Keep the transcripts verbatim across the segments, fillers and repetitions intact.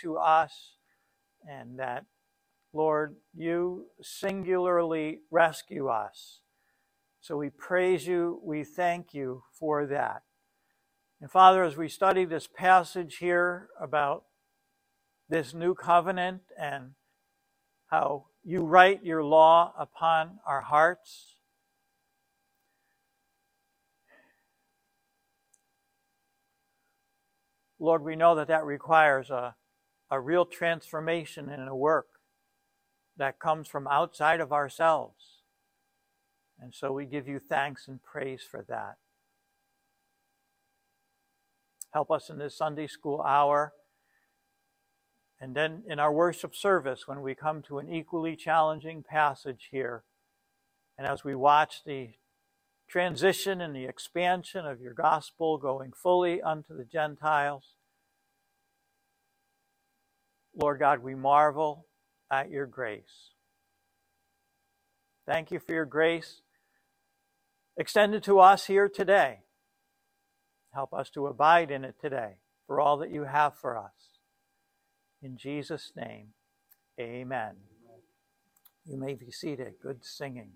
to us, and that, Lord, you singularly rescue us. So we praise you, we thank you for that. And Father, as we study this passage here about this new covenant and how you write your law upon our hearts, Lord, we know that that requires a, a real transformation and a work that comes from outside of ourselves. And so we give you thanks and praise for that. Help us in this Sunday school hour, and then in our worship service when we come to an equally challenging passage here, and as we watch the transition and the expansion of your gospel going fully unto the Gentiles. Lord God, we marvel at your grace. Thank you for your grace extended to us here today. Help us to abide in it today for all that you have for us. In Jesus' name, amen. You may be seated. Good singing.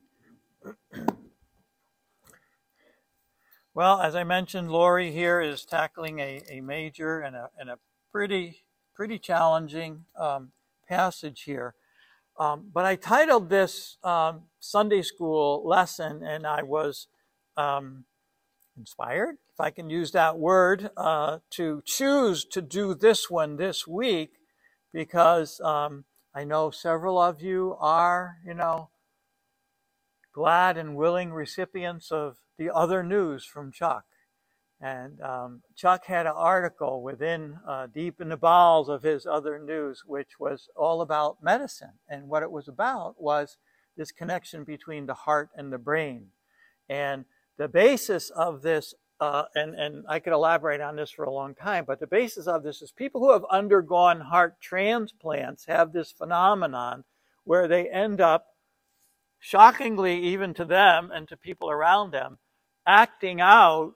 Well, as I mentioned, Lori here is tackling a, a major and a, and a pretty, pretty challenging um, passage here. Um, but I titled this um, Sunday school lesson, and I was um, inspired, if I can use that word, uh, to choose to do this one this week, because um, I know several of you are, you know, glad and willing recipients of the other news from Chuck. And um, Chuck had an article within, uh, deep in the bowels of his other news, which was all about medicine. And what it was about was this connection between the heart and the brain. And the basis of this, uh, and, and I could elaborate on this for a long time, but the basis of this is people who have undergone heart transplants have this phenomenon where they end up, shockingly even to them and to people around them, acting out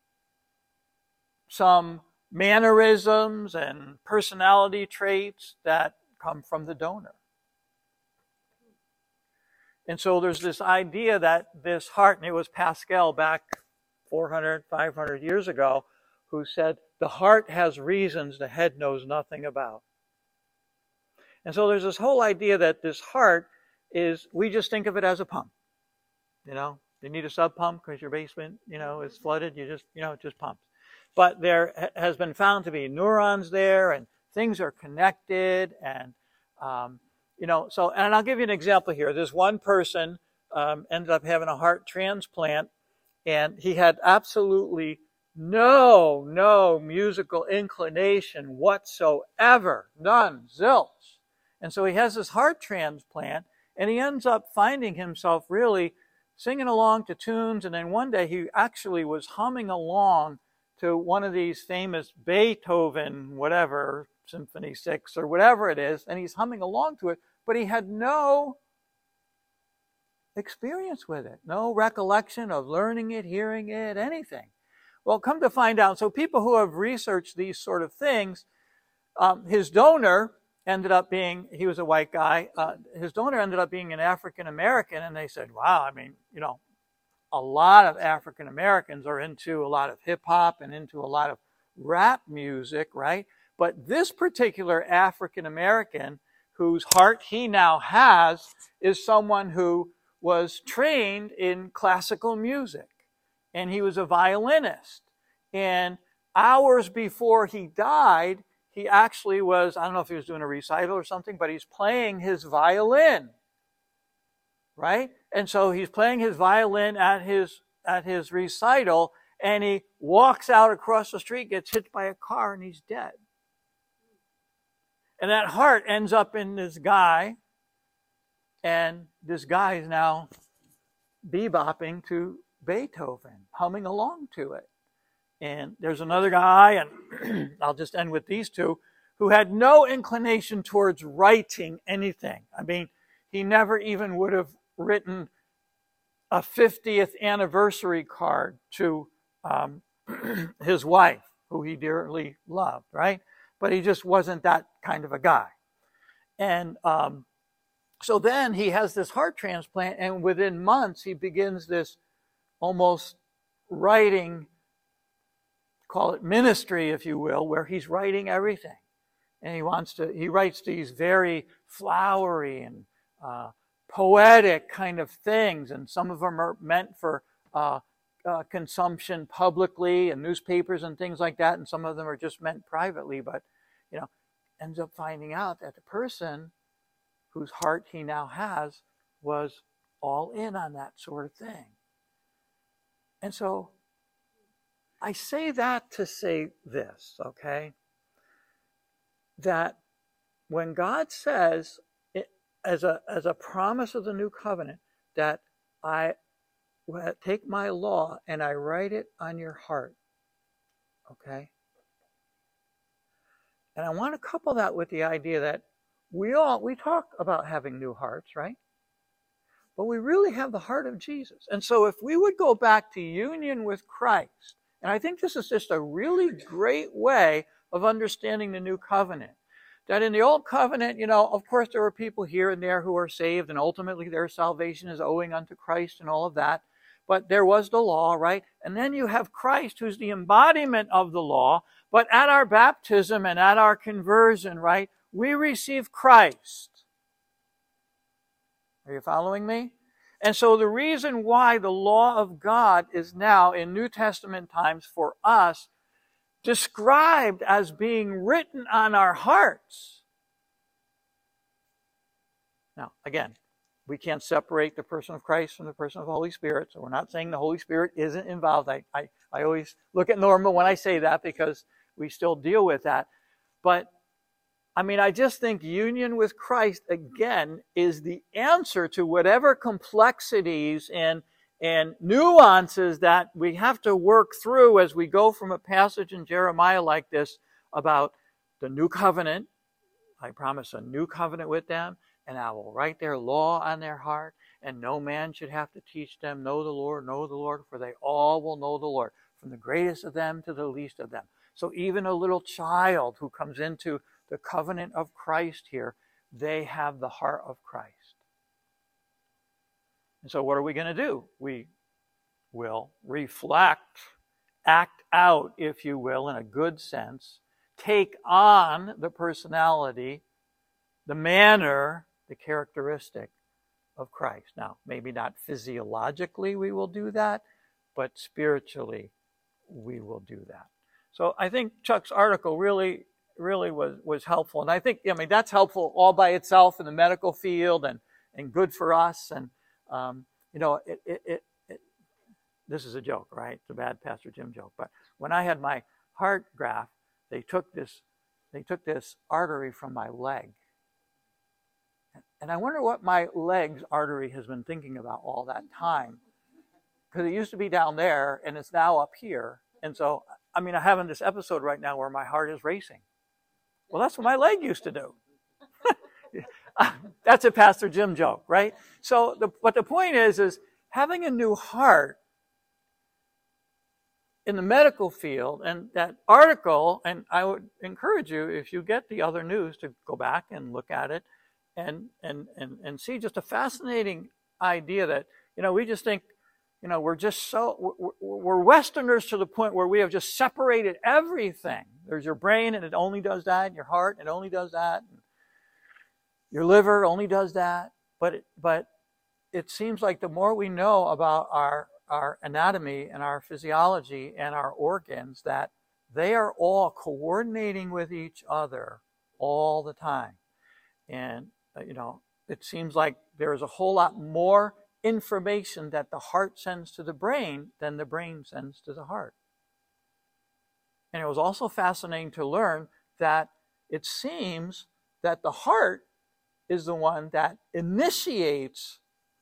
some mannerisms and personality traits that come from the donor. And so there's this idea that this heart, and it was Pascal back four hundred, five hundred years ago, who said, the heart has reasons the head knows nothing about. And so there's this whole idea that this heart is, we just think of it as a pump. You know, you need a sub pump because your basement, you know, is flooded. You just, you know, it just pumps. But there has been found to be neurons there, and things are connected, and um, you know. So, and I'll give you an example here. This one person um, ended up having a heart transplant, and he had absolutely no, no musical inclination whatsoever, none, zilch. And so he has this heart transplant, and he ends up finding himself really singing along to tunes, and then one day he actually was humming along to one of these famous Beethoven, whatever, Symphony six or whatever it is, and he's humming along to it, but he had no experience with it, no recollection of learning it, hearing it, anything. Well, come to find out, so people who have researched these sort of things, um, his donor ended up being, he was a white guy, uh, his donor ended up being an African American, and they said, wow, I mean, you know, a lot of African Americans are into a lot of hip hop and into a lot of rap music, right? But this particular African American whose heart he now has is someone who was trained in classical music, and he was a violinist. And hours before he died, he actually was, I don't know if he was doing a recital or something, but he's playing his violin, right? And so he's playing his violin at his at his recital, and he walks out across the street, gets hit by a car, and he's dead. And that heart ends up in this guy, and this guy is now bebopping to Beethoven, humming along to it. And there's another guy, and I'll just end with these two, who had no inclination towards writing anything. I mean, he never even would have written a fiftieth anniversary card to um, his wife, who he dearly loved, right? but he just wasn't that kind of a guy. And um, so then he has this heart transplant, and within months he begins this almost writing, call it ministry, if you will, where he's writing everything. And he wants to, he writes these very flowery and uh, poetic kind of things, and some of them are meant for uh, uh, consumption publicly in newspapers and things like that, and some of them are just meant privately. But, you know, ends up finding out that the person whose heart he now has was all in on that sort of thing. And so I say that to say this, okay? That when God says, it, as a as a promise of the new covenant, that I take my law and I write it on your heart, okay? And I want to couple that with the idea that we all, we talk about having new hearts, right? But we really have the heart of Jesus. And so if we would go back to union with Christ, and I think this is just a really great way of understanding the new covenant. That in the old covenant, you know, of course there were people here and there who are saved, and ultimately their salvation is owing unto Christ and all of that. But there was the law, right? And then you have Christ, who's the embodiment of the law. But at our baptism and at our conversion, right, we receive Christ. Are you following me? And so the reason why the law of God is now in New Testament times for us described as being written on our hearts. Now, again, we can't separate the person of Christ from the person of the Holy Spirit, so we're not saying the Holy Spirit isn't involved. I, I, I always look at Norma when I say that because we still deal with that. But, I mean, I just think union with Christ, again, is the answer to whatever complexities and and nuances that we have to work through as we go from a passage in Jeremiah like this about the new covenant. I promise a new covenant with them, and I will write their law on their heart, and no man should have to teach them, know the Lord, know the Lord, for they all will know the Lord, from the greatest of them to the least of them. So even a little child who comes into the covenant of Christ here, they have the heart of Christ. And so what are we going to do? We will reflect, act out, if you will, in a good sense, take on the personality, the manner, the characteristic of Christ. Now, maybe not physiologically we will do that, but spiritually we will do that. So I think Chuck's article really, really was, was helpful. And I think, I mean, that's helpful all by itself in the medical field and, and good for us. And, um, you know, it, it, it, it, this is a joke, right? It's a bad Pastor Jim joke. But when I had my heart graft, they took this, they took this artery from my leg. And I wonder what my leg's artery has been thinking about all that time. Because it used to be down there, and it's now up here. And so, I mean, I'm having this episode right now where my heart is racing. Well, that's what my leg used to do. That's a Pastor Jim joke, right? So, the, but the point is, is having a new heart in the medical field, and that article, and I would encourage you, if you get the other news, to go back and look at it and and and, and see just a fascinating idea that, you know, we just think, you know, we're just so, we're, we're Westerners to the point where we have just separated everything. There's your brain, and it only does that, and your heart, and it only does that, and your liver only does that. But it, but it seems like the more we know about our, our anatomy and our physiology and our organs, that they are all coordinating with each other all the time. And, uh, you know, it seems like there is a whole lot more information that the heart sends to the brain than the brain sends to the heart. And it was also fascinating to learn that it seems that the heart is the one that initiates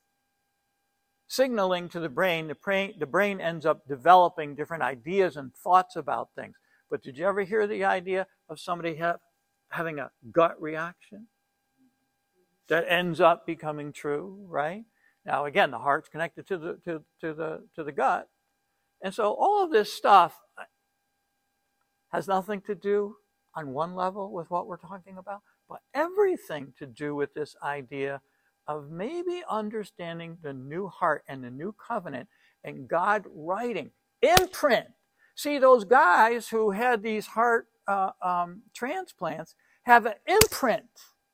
signaling to the brain. The brain, the brain ends up developing different ideas and thoughts about things. But did you ever hear the idea of somebody have, having a gut reaction that ends up becoming true, right? Now, again, the heart's connected to the to, to the to the gut. And so all of this stuff has nothing to do on one level with what we're talking about, but everything to do with this idea of maybe understanding the new heart and the new covenant and God writing, imprint. See, those guys who had these heart uh, um, transplants have an imprint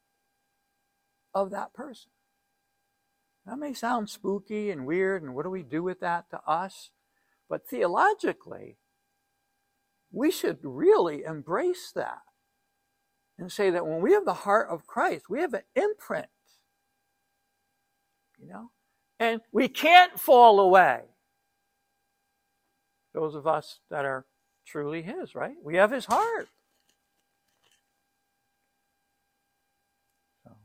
of that person. That may sound spooky and weird, and what do we do with that to us? But theologically, we should really embrace that and say that when we have the heart of Christ, we have an imprint, you know, and we can't fall away. Those of us that are truly his, right? We have his heart. So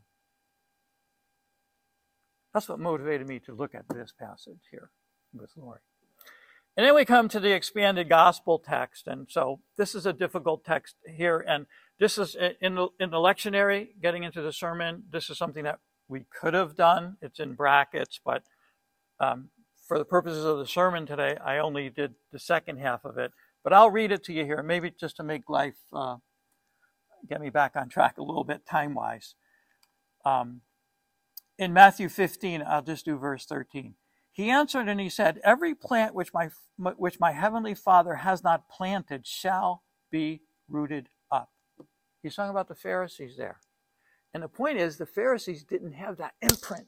that's what motivated me to look at this passage here with Lori. And then we come to the expanded gospel text. And so this is a difficult text here. And this is in the, in the lectionary, getting into the sermon, this is something that we could have done. It's in brackets, but um, for the purposes of the sermon today, I only did the second half of it. But I'll read it to you here, maybe just to make life, uh, get me back on track a little bit time-wise. Um, in Matthew fifteen, I'll just do verse thirteen. He answered and he said, every plant which my, which my heavenly Father has not planted shall be rooted up. He's talking about the Pharisees there. And the point is, the Pharisees didn't have that imprint.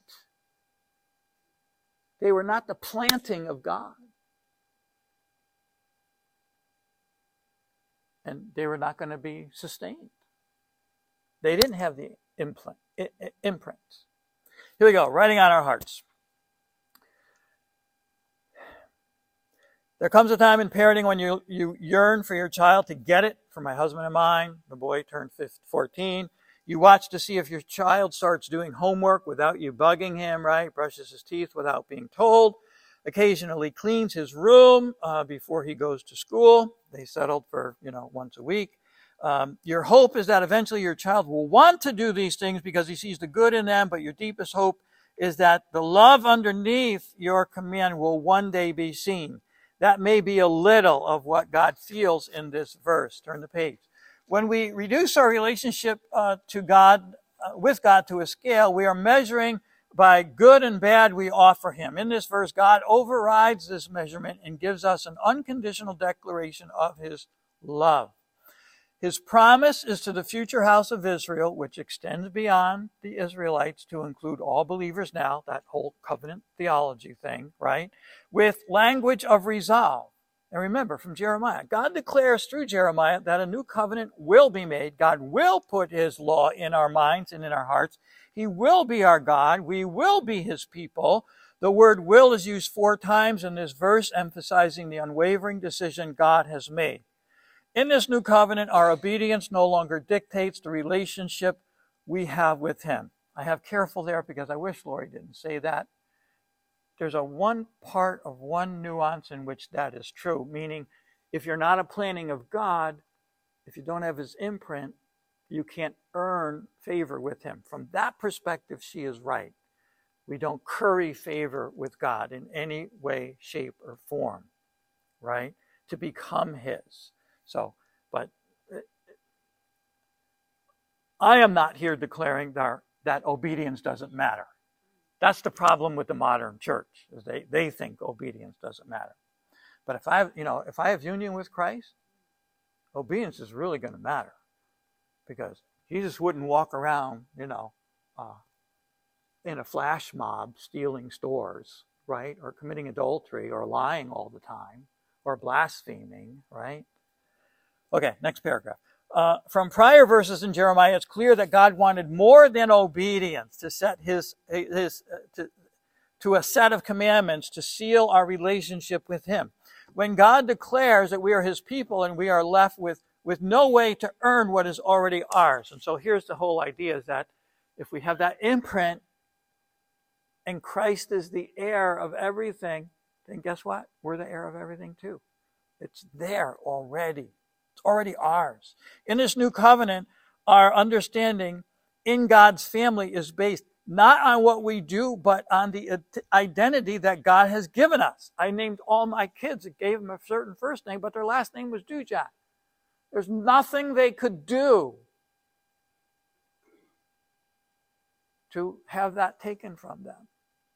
They were not the planting of God. And they were not going to be sustained. They didn't have the imprint. imprints. Here we go, writing on our hearts. There comes a time in parenting when you, you yearn for your child to get it. For my husband and mine, the boy turned fourteen. You watch to see if your child starts doing homework without you bugging him, right? Brushes his teeth without being told. Occasionally cleans his room uh, before he goes to school. They settled for, you know, once a week. Um, your hope is that eventually your child will want to do these things because he sees the good in them, but your deepest hope is that the love underneath your command will one day be seen. That may be a little of what God feels in this verse. Turn the page. When we reduce our relationship uh, to God, uh, with God to a scale, we are measuring by good and bad we offer him. In this verse, God overrides this measurement and gives us an unconditional declaration of his love. His promise is to the future house of Israel, which extends beyond the Israelites to include all believers now, that whole covenant theology thing, right? With language of resolve. And remember, from Jeremiah, God declares through Jeremiah that a new covenant will be made. God will put his law in our minds and in our hearts. He will be our God. We will be his people. The word will is used four times in this verse, emphasizing the unwavering decision God has made. In this new covenant, our obedience no longer dictates the relationship we have with him. I have careful there because I wish Lori didn't say that. There's a one part of one nuance in which that is true, meaning if you're not a planting of God, if you don't have his imprint, you can't earn favor with him. From that perspective, she is right. We don't curry favor with God in any way, shape, or form, right? To become his. So, but I am not here declaring that, that obedience doesn't matter. That's the problem with the modern church, is they, they think obedience doesn't matter. But if I have, you know, if I have union with Christ, obedience is really going to matter. Because Jesus wouldn't walk around, you know, uh, in a flash mob stealing stores, right? Or committing adultery or lying all the time or blaspheming, right? Okay, next paragraph. Uh, from prior verses in Jeremiah, it's clear that God wanted more than obedience to set his, his uh, to, to a set of commandments to seal our relationship with him. When God declares that we are his people and we are left with, with no way to earn what is already ours. And so here's the whole idea, is that if we have that imprint and Christ is the heir of everything, then guess what? We're the heir of everything too. It's there already. It's already ours. In this new covenant, our understanding in God's family is based not on what we do, but on the identity that God has given us. I named all my kids. It gave them a certain first name, but their last name was Dujak. There's nothing they could do to have that taken from them.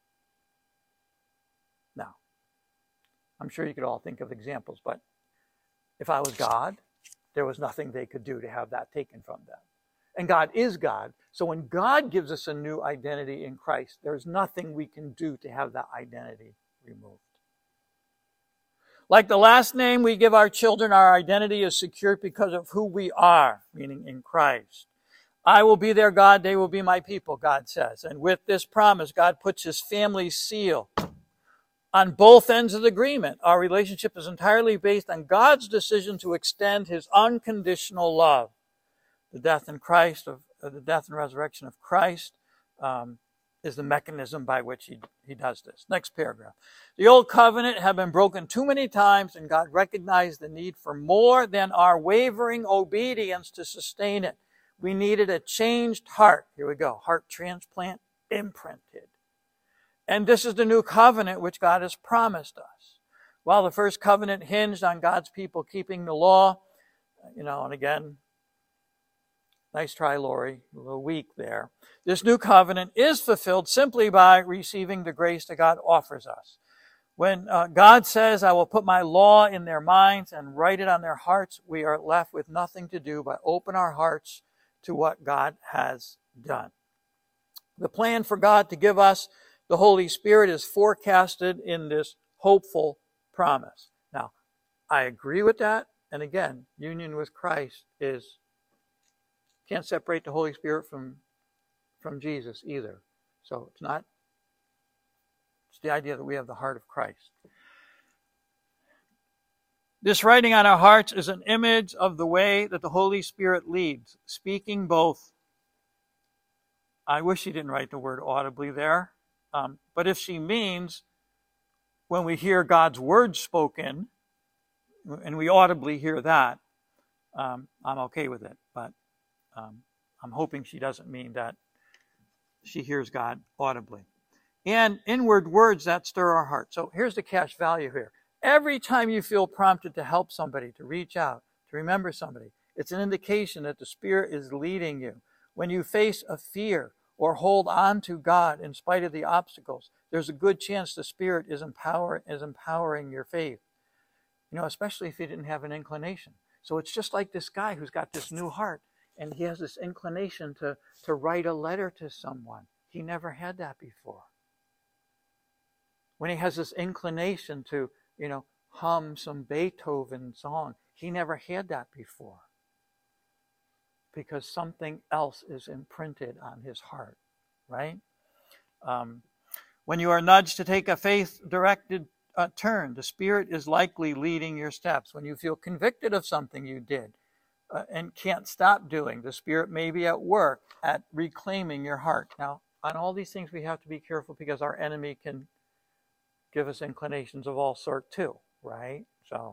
Now, I'm sure you could all think of examples, but if I was God, there was nothing they could do to have that taken from them. And God is God. So when God gives us a new identity in Christ, there's nothing we can do to have that identity removed. Like the last name we give our children, our identity is secured because of who we are, meaning in Christ. I will be their God, they will be my people, God says. And with this promise, God puts his family seal on both ends of the agreement. Our relationship is entirely based on God's decision to extend his unconditional love. The death in Christ, of uh, the death and resurrection of Christ, um, is the mechanism by which he, he does this. Next paragraph. The old covenant had been broken too many times, and God recognized the need for more than our wavering obedience to sustain it. We needed a changed heart. Here we go. Heart transplant imprinted. And this is the new covenant which God has promised us. While the first covenant hinged on God's people keeping the law, you know, and again, nice try, Lori, a little weak there. This new covenant is fulfilled simply by receiving the grace that God offers us. When uh, God says, I will put my law in their minds and write it on their hearts, we are left with nothing to do but open our hearts to what God has done. The plan for God to give us the Holy Spirit is forecasted in this hopeful promise. Now, I agree with that. And again, union with Christ is, can't separate the Holy Spirit from, from Jesus either. So it's not, it's the idea that we have the heart of Christ. This writing on our hearts is an image of the way that the Holy Spirit leads, speaking both. I wish she didn't write the word audibly there. Um, but if she means when we hear God's word spoken, and we audibly hear that, um, I'm okay with it. But um, I'm hoping she doesn't mean that she hears God audibly. And inward words that stir our heart. So here's the cash value here. Every time you feel prompted to help somebody, to reach out, to remember somebody, it's an indication that the Spirit is leading you. When you face a fear or hold on to God in spite of the obstacles, there's a good chance the Spirit is, empower, is empowering your faith. You know, especially if you didn't have an inclination. So it's just like this guy who's got this new heart, and he has this inclination to, to write a letter to someone. He never had that before. When he has this inclination to, you know, hum some Beethoven song, he never had that before. Because something else is imprinted on his heart, right? Um, when you are nudged to take a faith-directed uh, turn, the Spirit is likely leading your steps. When you feel convicted of something you did uh, and can't stop doing, the Spirit may be at work at reclaiming your heart. Now, on all these things, we have to be careful because our enemy can give us inclinations of all sorts too, right? So,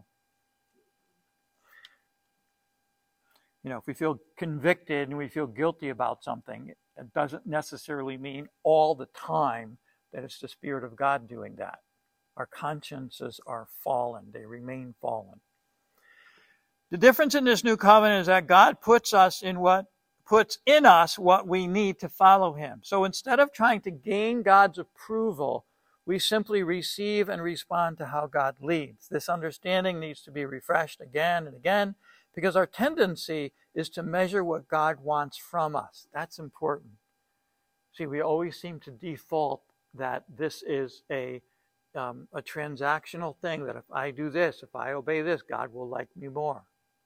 you know, if we feel convicted and we feel guilty about something, it doesn't necessarily mean all the time that it's the Spirit of God doing that. Our consciences are fallen. They remain fallen. The difference in this new covenant is that God puts us in what puts in us what we need to follow him. So instead of trying to gain God's approval, we simply receive and respond to how God leads. This understanding needs to be refreshed again and again, because our tendency is to measure what God wants from us. That's important. See, we always seem to default that this is a, um, a transactional thing, that if I do this, if I obey this, God will like me more.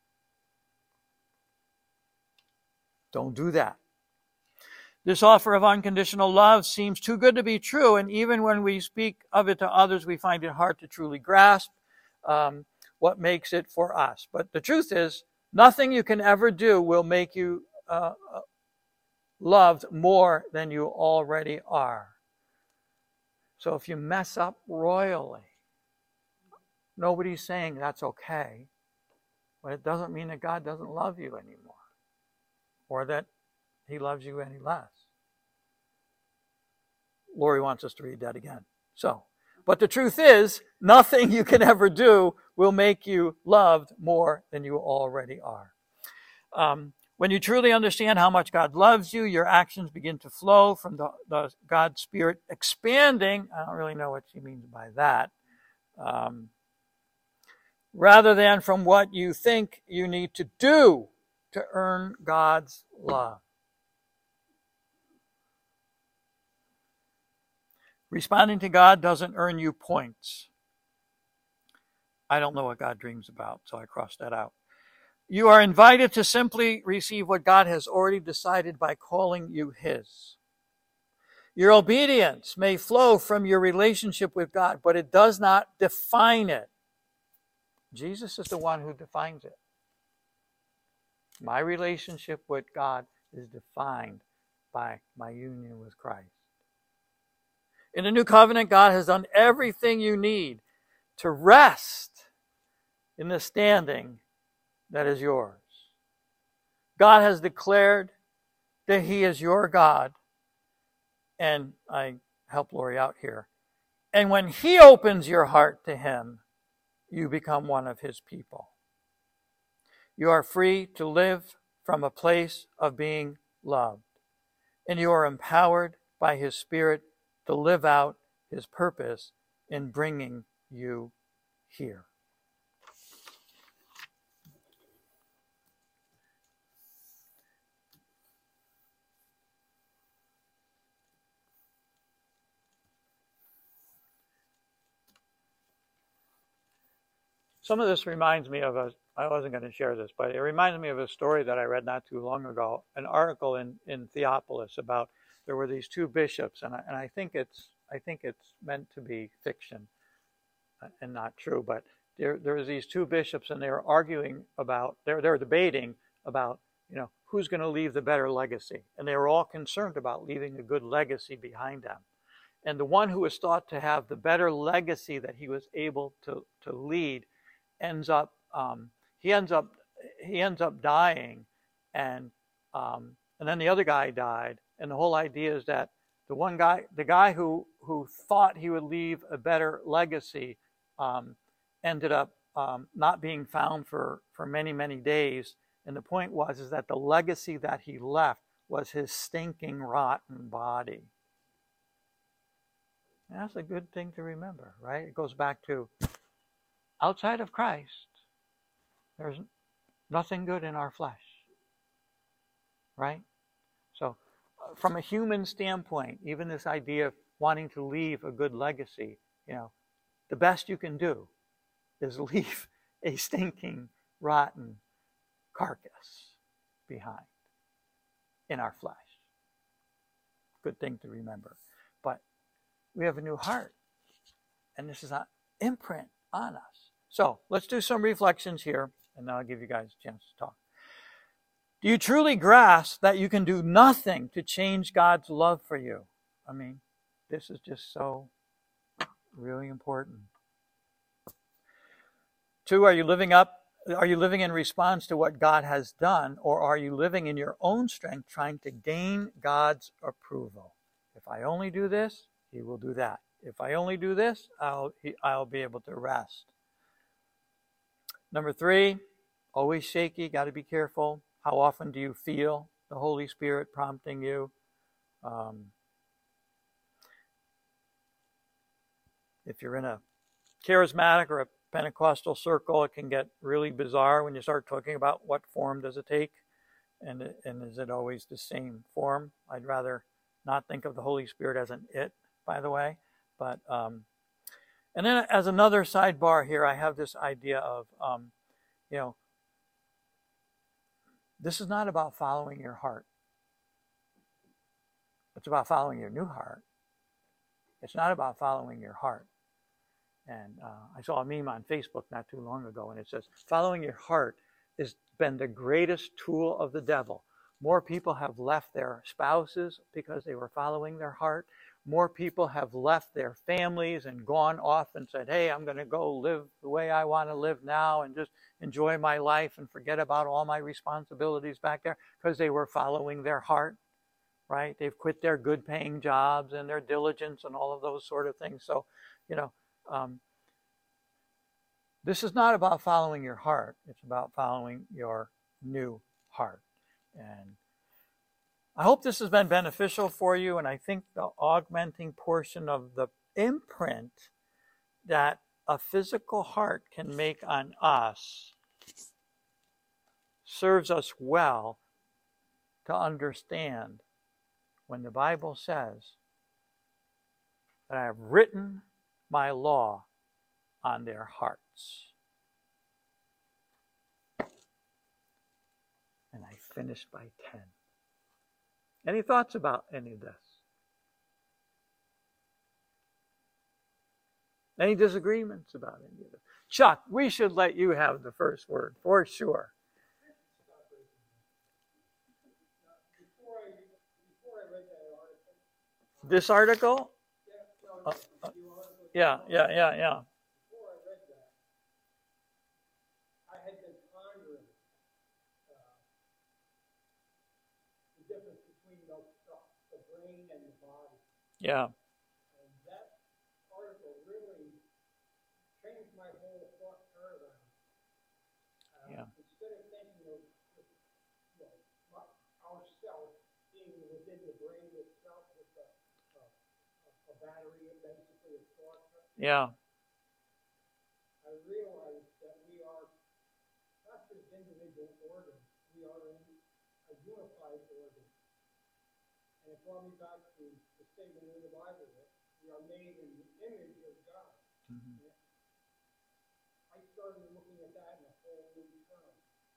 Don't do that. This offer of unconditional love seems too good to be true, and even when we speak of it to others, we find it hard to truly grasp um, what makes it for us. But the truth is, nothing you can ever do will make you uh, loved more than you already are. So if you mess up royally, nobody's saying that's okay, but it doesn't mean that God doesn't love you anymore, or that he loves you any less. Lori wants us to read that again. So, but the truth is, nothing you can ever do will make you loved more than you already are. Um, when you truly understand how much God loves you, your actions begin to flow from the, the God's Spirit expanding. I don't really know what she means by that. Um, rather than from what you think you need to do to earn God's love. Responding to God doesn't earn you points. I don't know what God dreams about, so I crossed that out. You are invited to simply receive what God has already decided by calling you His. Your obedience may flow from your relationship with God, but it does not define it. Jesus is the one who defines it. My relationship with God is defined by my union with Christ. In the new covenant, God has done everything you need to rest in the standing that is yours. God has declared that He is your God. And I help Lori out here. And when He opens your heart to Him, you become one of His people. You are free to live from a place of being loved. And you are empowered by His Spirit to live out His purpose in bringing you here. Some of this reminds me of a, I wasn't going to share this, but it reminds me of a story that I read not too long ago, an article in, in Theopolis about, there were these two bishops, and I, and I think it's, I think it's meant to be fiction and not true, but there, there was these two bishops and they were arguing about, they were, they were debating about, you know, who's going to leave the better legacy. And they were all concerned about leaving a good legacy behind them. And the one who was thought to have the better legacy that he was able to, to lead ends up, um, he ends up, he ends up dying, and um, and then the other guy died. And the whole idea is that the one guy, the guy who who thought he would leave a better legacy, um, ended up um, not being found for for many many days. And the point was is that the legacy that he left was his stinking, rotten body. And that's a good thing to remember, right? It goes back to, outside of Christ, there's nothing good in our flesh, right? So uh, from a human standpoint, even this idea of wanting to leave a good legacy, you know, the best you can do is leave a stinking, rotten carcass behind in our flesh. Good thing to remember. But we have a new heart, and this is an imprint on us. So let's do some reflections here, and then I'll give you guys a chance to talk. Do you truly grasp that you can do nothing to change God's love for you? I mean, this is just so really important. Two, are you living up? Are you living in response to what God has done, or are you living in your own strength trying to gain God's approval? If I only do this, He will do that. If I only do this, I'll, I'll be able to rest. Number three, always shaky, got to be careful. How often do you feel the Holy Spirit prompting you? Um, if you're in a charismatic or a Pentecostal circle, it can get really bizarre when you start talking about what form does it take, and, and is it always the same form? I'd rather not think of the Holy Spirit as an it, by the way. But um, and then as another sidebar here, I have this idea of, um, you know, this is not about following your heart. It's about following your new heart. It's not about following your heart. And uh, I saw a meme on Facebook not too long ago, and it says, following your heart has been the greatest tool of the devil. More people have left their spouses because they were following their heart. More people have left their families and gone off and said, hey, I'm going to go live the way I want to live now and just enjoy my life and forget about all my responsibilities back there, because they were following their heart, right? They've quit their good paying jobs and their diligence and all of those sort of things. So, you know, um, this is not about following your heart. It's about following your new heart. And I hope this has been beneficial for you, and I think the augmenting portion of the imprint that a physical heart can make on us serves us well to understand when the Bible says that I have written my law on their hearts. And I finished by ten. Any thoughts about any of this? Any disagreements about any of this? Chuck, we should let you have the first word, for sure. This article? Uh, uh, yeah, yeah, yeah, yeah. Yeah. And that article really changed my whole thought paradigm. Uh, Yeah. Instead of thinking of, you know, ourselves being within the brain itself with a, a, a battery, basically of thought. Yeah. I realized that we are not just individual organs, we are in a unified organ. And it brought me back to the statement in the Bible that we are made in the image of God. Mm-hmm. I started looking at that in a whole new term.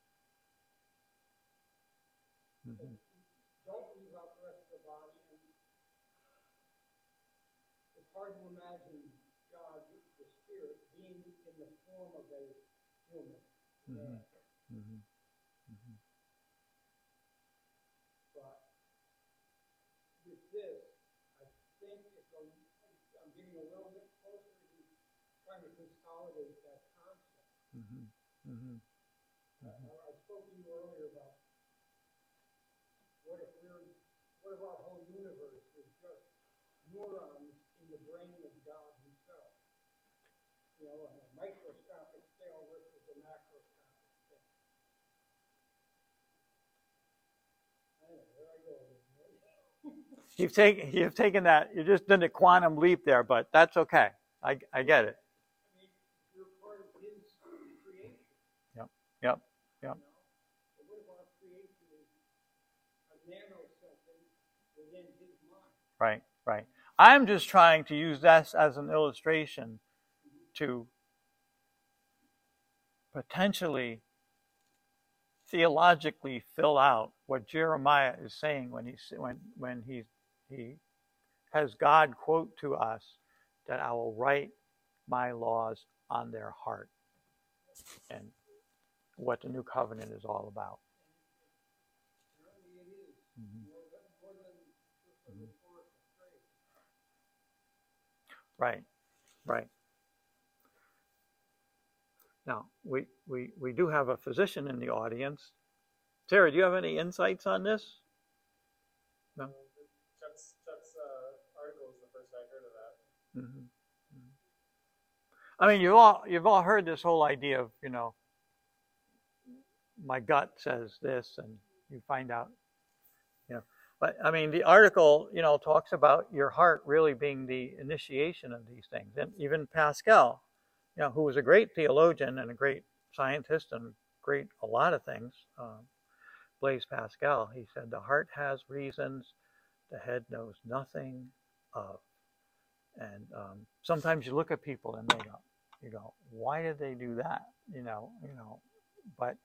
Mm-hmm. Don't leave out the rest of the body. And it's hard to imagine God, the Spirit, being in the form of a human. Mm-hmm. Mm-hmm. Mm-hmm. But with this, I think it's a, I'm getting a little bit closer to trying to consolidate that concept. Mm-hmm. Mm-hmm. Uh, I spoke to you earlier about what if we're, what if our whole universe is just neurons in the brain of God Himself? You know, on a microscopic scale versus a macroscopic scale. I don't know, there I go. You've taken you've taken that. You just did a quantum leap there, but that's okay. I I get it. I mean, you're part of His creation. Yep. Yep. Yep. You know? So what if our creation is a nanosecond within His mind? Right. Right. I'm just trying to use this as an illustration to potentially theologically fill out what Jeremiah is saying when he when when he he has God quote to us that I will write my laws on their heart, and what the new covenant is all about. Mm-hmm. Mm-hmm. Right, right. Now, we, we, we do have a physician in the audience. Sarah, do you have any insights on this? No? Chuck's, Chuck's uh, article is the first I heard of that. Mm-hmm. Mm-hmm. I mean, you've all, you've all heard this whole idea of, you know, my gut says this, and you find out, you know. But, I mean, the article, you know, talks about your heart really being the initiation of these things. And even Pascal, you know, who was a great theologian and a great scientist and great a lot of things, um, Blaise Pascal, he said, the heart has reasons the head knows nothing of. And um, sometimes you look at people and they go, you go, why did they do that? You know, you know, but,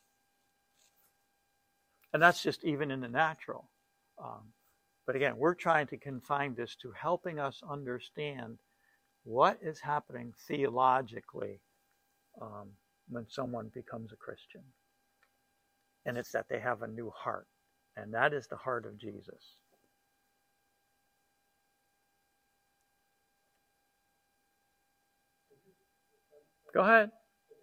and that's just even in the natural. Um, but again, we're trying to confine this to helping us understand what is happening theologically um, when someone becomes a Christian. And it's that they have a new heart. And that is the heart of Jesus. Go ahead.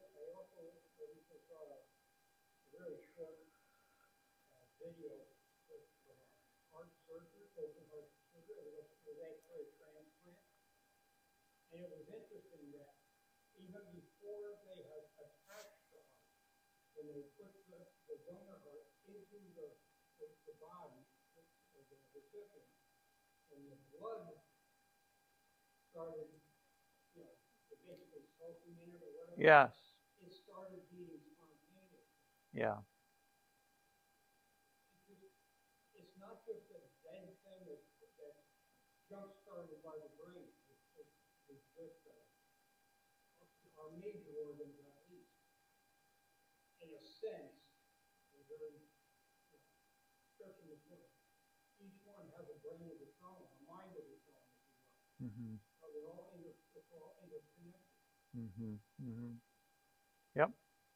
And it was interesting that even before they had attached the heart, when they put the, the donor heart into the, the, the body, the, the recipient, and the blood started, you know, basically soaking in it or whatever. Yes. It started being spontaneous. Yeah. It's not just a dead thing that, that jump started by the brain. It's, it's, it's just a, our major organs, at least, in a sense, are very, you know, especially the brain. Each one has a brain of its own, a mind of its own, if you will. Mm-hmm. So they're all inter, it's all interconnected. Mm-hmm. Mm-hmm. Yep.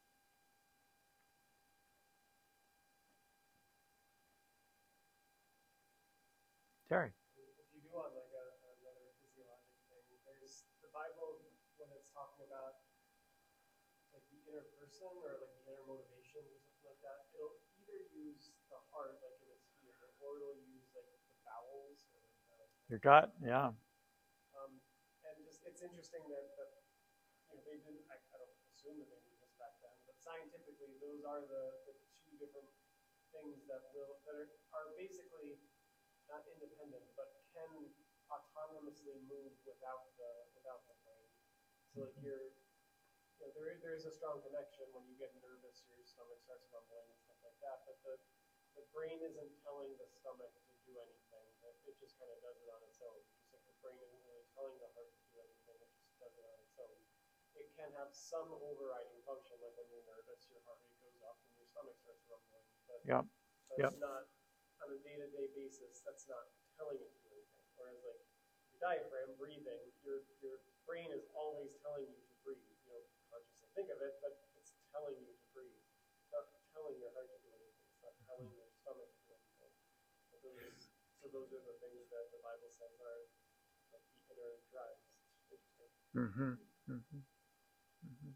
Terry. If you go on like a, another physiologic thing, there's the Bible when it's talking about like the inner person or like the inner motivations or something like that. It'll either use the heart like in its sphere, or it'll use like the bowels or like the, Your gut, yeah. Um, and just it's interesting that, that you know they didn't. I, I don't assume that they knew this back then, but scientifically, those are the, the two different things that will that are, are basically not independent, but can autonomously move without the without the brain. So like you're, you know, there there is a strong connection when you get nervous, your stomach starts rumbling and stuff like that. But the the brain isn't telling the stomach to do anything. It, it just kind of does it on its own. Just like the brain isn't really telling the heart to do anything. It just does it on its own. It can have some overriding function, like when you're nervous, your heart rate goes up and your stomach starts rumbling. But Yep. that's Yep. not on a day-to-day basis. That's not telling it to do anything. Whereas like your diaphragm, breathing, your your brain is always telling you to breathe. You don't consciously think of it, but it's telling you to breathe. It's not telling your heart to do anything. It's not telling your stomach to do anything. But those, so those are the things that the Bible says are like the inner drives. Interesting. Mm-hmm. Mm-hmm. Mm-hmm.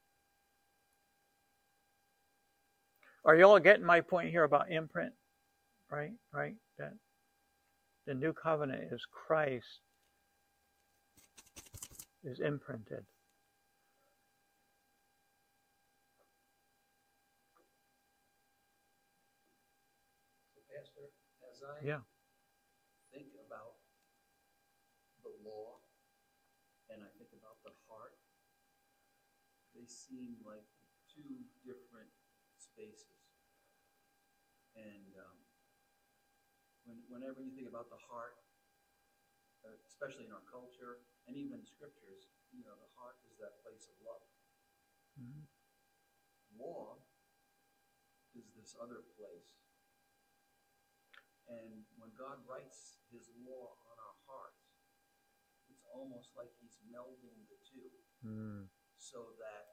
Are you all getting my point here about imprint? Right? Right? That the new covenant is Christ is imprinted. So, Pastor, as I Yeah. think about the law and I think about the heart, they seem like two different spaces. And um, when, whenever you think about the heart, uh, especially in our culture and even in scriptures, you know, the heart is that place of love. Mm-hmm. Law is this other place. And when God writes his law on our hearts, it's almost like he's melding the two. Mm. So that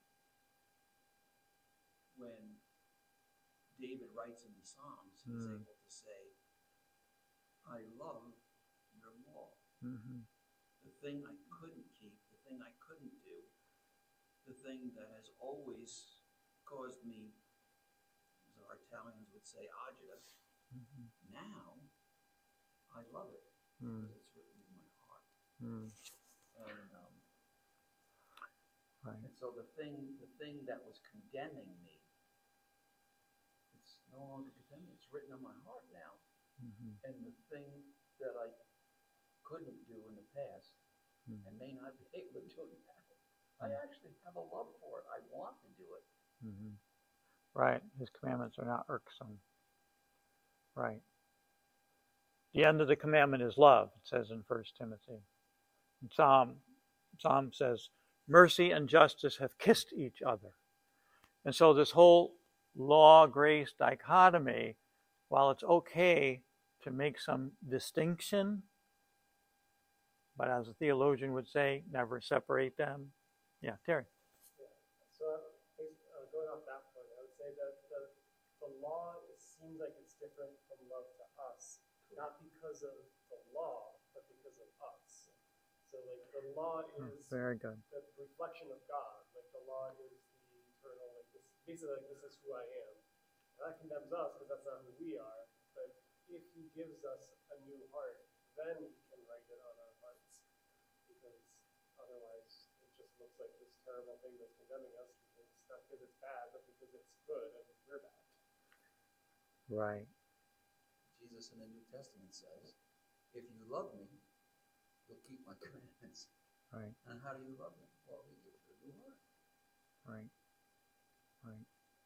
when David writes in the Psalms, he's Mm. able to say, I love your law. Mm-hmm. The thing I couldn't keep, the thing I couldn't do, the thing that has always caused me, as our Italians would say, agita. Mm-hmm. Now, I love it Mm. because it's written in my heart. Mm. And, um, Right. and so the thing, the thing that was condemning me, it's no longer condemning. It's written on my heart now. Mm-hmm. And the thing that I couldn't do in the past Mm. and may not be able to do it now, I actually have a love for it. I want to do it. Mm-hmm. Right. His commandments are not irksome. Right. The end of the commandment is love, it says in First Timothy. And Psalm, Psalm says, mercy and justice have kissed each other. And so this whole law-grace dichotomy, while it's okay to make some distinction, but as a theologian would say, never separate them. Yeah, Terry. Yeah. So uh, going off that point, I would say that the, the law it seems like it's different from love to us, not because of the law, but because of us. So like the law Oh, is very good. the reflection of God. Like the law is the eternal, like this, basically like this is who I am. And that condemns us because that's not who we are. But if he gives us a new heart, then he can write it on our hearts. Because otherwise it just looks like this terrible thing that's condemning us, because not because it's bad, but because it's good and we're bad. Right. Jesus in the New Testament says, if you love me, you'll keep my commandments. Right. And how do you love me? Well, he gives you a new heart. Right. Right.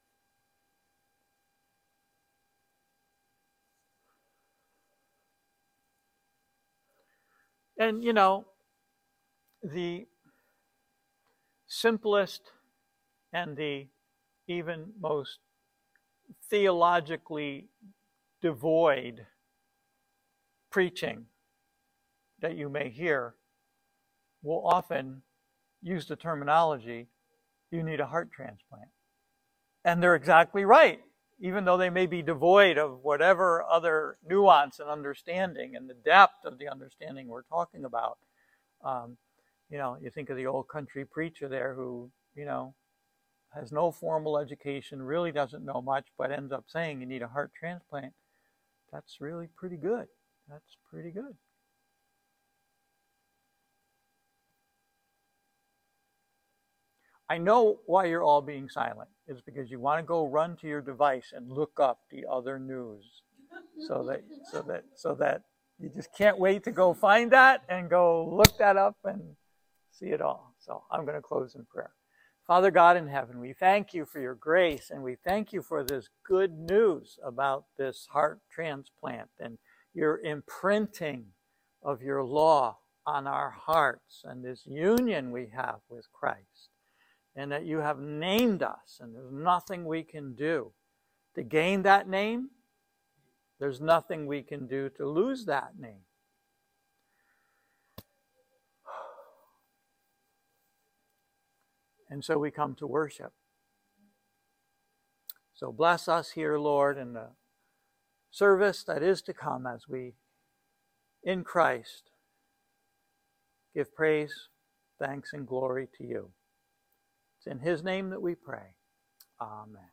And, you know, the simplest and the even most theologically devoid preaching that you may hear will often use the terminology, you need a heart transplant. And they're exactly right, even though they may be devoid of whatever other nuance and understanding and the depth of the understanding we're talking about. Um, you know, you think of the old country preacher there who, you know, has no formal education, really doesn't know much, but ends up saying you need a heart transplant. That's really pretty good. That's pretty good. I know why you're all being silent. It's because you want to go run to your device and look up the other news, so that so that so that you just can't wait to go find that and go look that up and see it all. So I'm going to close in prayer. Father God in heaven, we thank you for your grace, and we thank you for this good news about this heart transplant and your imprinting of your law on our hearts and this union we have with Christ, and that you have named us, and there's nothing we can do to gain that name. There's nothing we can do to lose that name. And so we come to worship. So bless us here, Lord, in the service that is to come as we, in Christ, give praise, thanks, and glory to you. It's in his name that we pray. Amen.